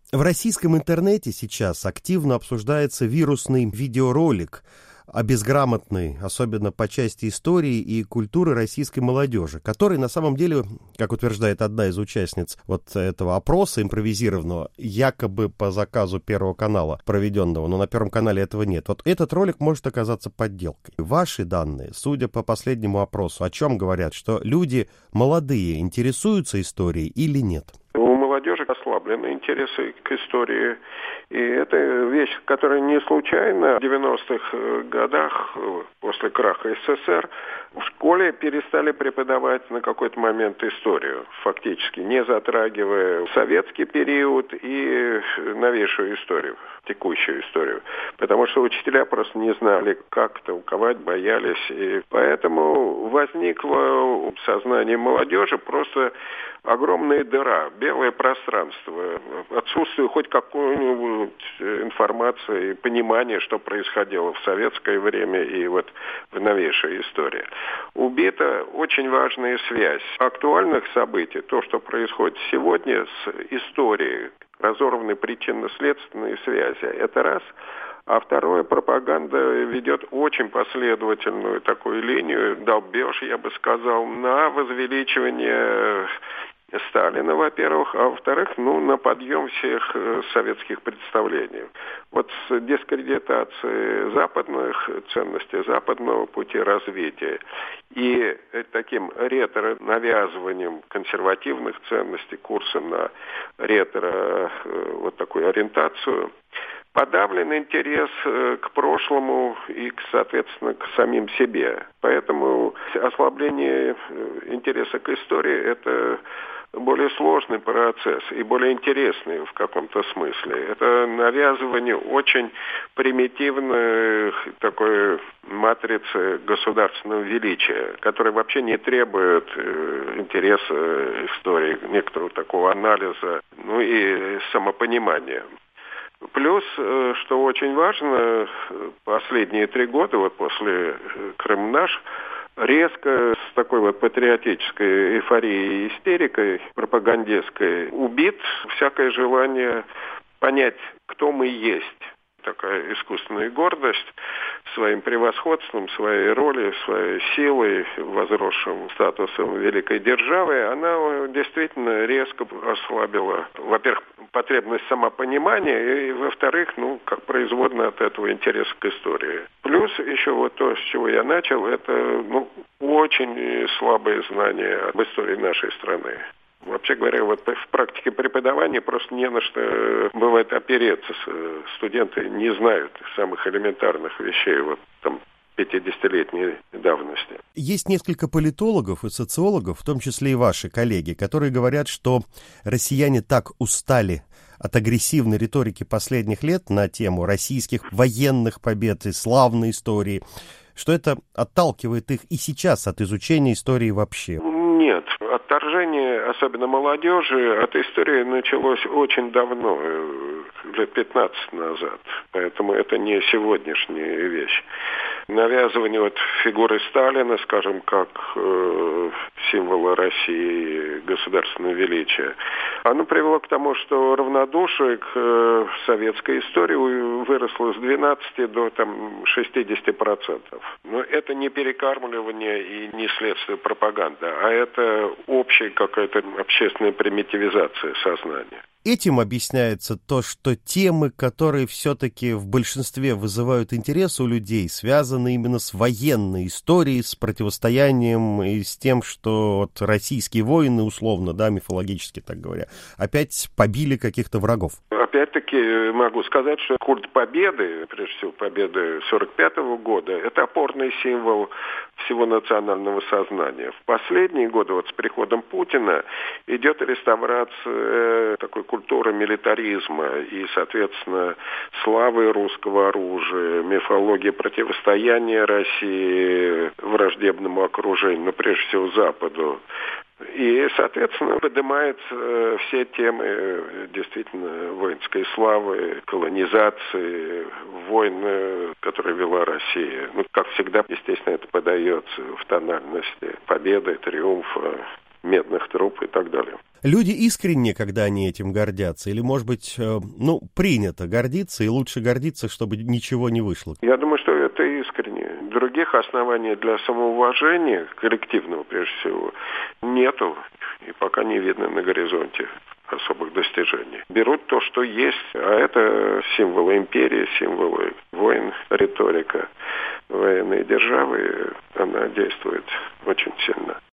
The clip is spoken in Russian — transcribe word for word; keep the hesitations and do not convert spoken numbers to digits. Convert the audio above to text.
В российском интернете сейчас активно обсуждается вирусный видеоролик о безграмотной, особенно по части истории и культуры российской молодежи, который на самом деле, как утверждает одна из участниц вот этого опроса импровизированного, якобы по заказу Первого канала проведенного, но на Первом канале этого нет. Вот этот ролик может оказаться подделкой. Ваши данные, судя по последнему опросу, о чем говорят, что люди молодые интересуются историей или нет? У молодежи ослаблены интересы к истории. И это вещь, которая не случайно в девяностых годах, после краха СССР, в школе перестали преподавать на какой-то момент историю, фактически, не затрагивая советский период и новейшую историю, текущую историю. Потому что учителя просто не знали, как толковать, боялись. И поэтому возникла в сознании молодежи просто огромная дыра, белое пространство, отсутствие хоть какой-нибудь информации и понимания, что происходило в советское время и вот в новейшей истории. Убита очень важная связь актуальных событий, то, что происходит сегодня с историей, разорваны причинно-следственные связи. Это раз. А второе, пропаганда ведет очень последовательную такую линию, долбеж, я бы сказал, на возвеличивание Сталина, во-первых, а во-вторых, ну, на подъем всех э, советских представлений. Вот с дискредитацией западных ценностей, западного пути развития и э, таким ретро-навязыванием консервативных ценностей, курса на ретро, э, вот такую ориентацию, подавлен интерес э, к прошлому и, к, соответственно, к самим себе. Поэтому ослабление э, интереса к истории – это более сложный процесс и более интересный в каком-то смысле. Это навязывание очень примитивной такой матрицы государственного величия, которая вообще не требует э, интереса истории, некоторого такого анализа, ну и самопонимания. Плюс, что очень важно, последние три года, вот после «Крым наш», резко с такой вот патриотической эйфорией и истерикой пропагандистской убит всякое желание понять, кто мы есть. Такая искусственная гордость своим превосходством, своей ролью, своей силой, возросшим статусом великой державы, она действительно резко ослабила, во-первых, потребность самопонимания, и, во-вторых, ну, как производная от этого интерес к истории. Плюс еще вот то, с чего я начал, это, ну, очень слабые знания об истории нашей страны. Вообще говоря, вот в практике преподавания просто не на что бывает опереться. Студенты не знают самых элементарных вещей, вот там пятидесятилетней давности. Есть несколько политологов и социологов, в том числе и ваши коллеги, которые говорят, что россияне так устали от агрессивной риторики последних лет на тему российских военных побед и славной истории, что это отталкивает их и сейчас от изучения истории вообще. Нет, отторжение, особенно молодежи, от истории началось очень давно, лет пятнадцать назад. Поэтому это не сегодняшняя вещь. Навязывание вот фигуры Сталина, скажем, как э, символа России, государственного величия, оно привело к тому, что равнодушие к э, советской истории выросло с двенадцати до там, шестидесяти процентов. Но это не перекармливание и не следствие пропаганды, а это общая какая-то общественная примитивизация сознания. Этим объясняется то, что темы, которые все-таки в большинстве вызывают интерес у людей, связаны именно с военной историей, с противостоянием и с тем, что вот российские воины, условно, да, мифологически так говоря, опять побили каких-то врагов. Опять-таки могу сказать, что культ победы, прежде всего победы сорок пятого года, это опорный символ всего национального сознания. В последние годы, вот с приходом Путина, идет реставрация такой культуры милитаризма и, соответственно, славы русского оружия, мифологии противостояния России враждебному окружению, но прежде всего Западу. И, соответственно, поднимаются все темы действительно воинской славы, колонизации, войн, которые вела Россия. Ну, как всегда, естественно, это подается в тональности победы, триумфа, медных труб и так далее. Люди искренне, когда они этим гордятся? Или, может быть, ну, принято гордиться, и лучше гордиться, чтобы ничего не вышло? Я думаю, что это искренне. Других оснований для самоуважения, коллективного прежде всего, нету. И пока не видно на горизонте особых достижений. Берут то, что есть, а это символы империи, символы войн, риторика военной державы, она действует очень сильно.